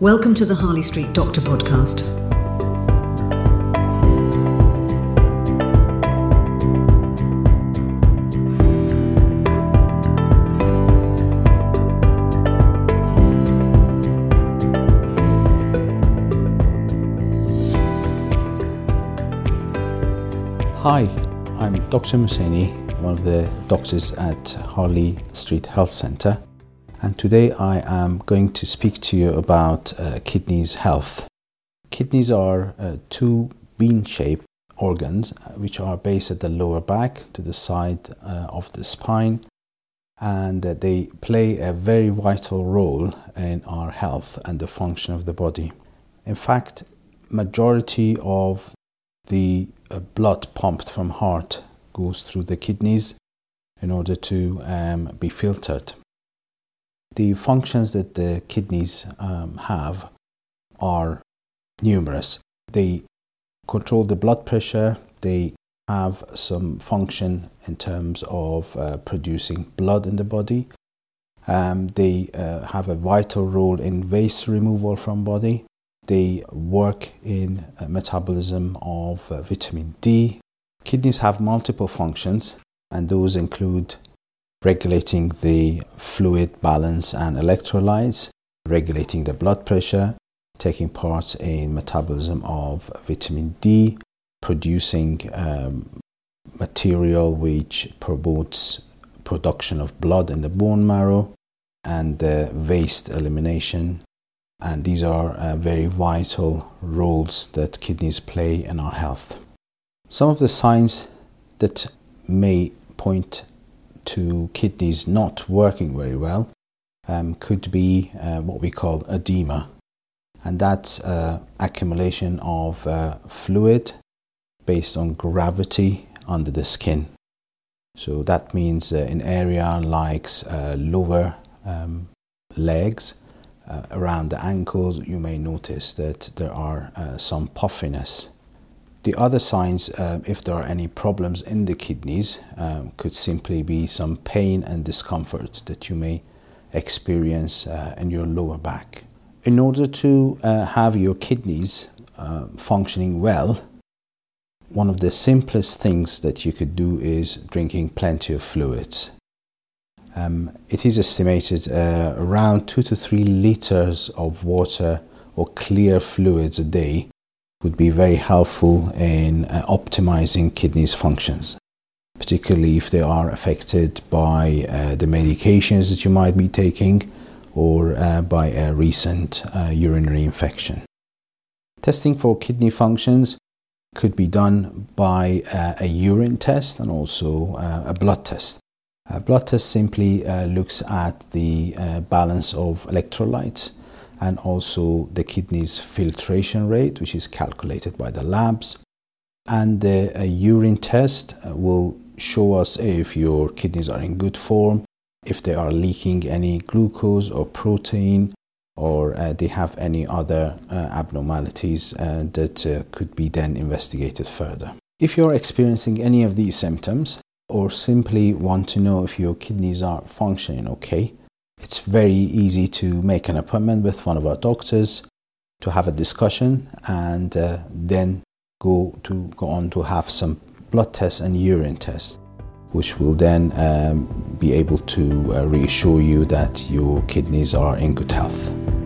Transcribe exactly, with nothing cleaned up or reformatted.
Welcome to the Harley Street Doctor Podcast. Hi, I'm Doctor Musaini, one of the doctors at Harley Street Health Centre, and today I am going to speak to you about uh, kidneys health. Kidneys are uh, two bean-shaped organs uh, which are based at the lower back to the side uh, of the spine, and uh, they play a very vital role in our health and the function of the body. In fact, majority of the uh, blood pumped from heart goes through the kidneys in order to um, be filtered. The functions that the kidneys um, have are numerous. They control the blood pressure, they have some function in terms of uh, producing blood in the body, um, they uh, have a vital role in waste removal from body. They work in uh, metabolism of uh, vitamin D. Kidneys have multiple functions, and those include regulating the fluid balance and electrolytes, regulating the blood pressure, taking part in metabolism of vitamin D, producing um, material which promotes production of blood in the bone marrow, and uh, waste elimination. And these are uh, very vital roles that kidneys play in our health. Some of the signs that may point to kidneys not working very well um, could be uh, what we call edema. And that's uh, accumulation of uh, fluid based on gravity under the skin. So that means uh, in area like uh, lower um, legs, Uh, around the ankles, you may notice that there are uh, some puffiness. The other signs, uh, if there are any problems in the kidneys, um, could simply be some pain and discomfort that you may experience uh, in your lower back. In order to uh, have your kidneys uh, functioning well, one of the simplest things that you could do is drinking plenty of fluids. Um, it is estimated uh, around two to three liters of water or clear fluids a day would be very helpful in uh, optimizing kidneys' functions, particularly if they are affected by uh, the medications that you might be taking or uh, by a recent uh, urinary infection. Testing for kidney functions could be done by uh, a urine test and also uh, a blood test. A blood test simply uh, looks at the uh, balance of electrolytes and also the kidney's filtration rate, which is calculated by the labs. And the uh, urine test uh, will show us if your kidneys are in good form, if they are leaking any glucose or protein, or uh, they have any other uh, abnormalities uh, that uh, could be then investigated further. If you're experiencing any of these symptoms, or simply want to know if your kidneys are functioning okay, it's very easy to make an appointment with one of our doctors to have a discussion, and uh, then go to go on to have some blood tests and urine tests, which will then um, be able to uh, reassure you that your kidneys are in good health.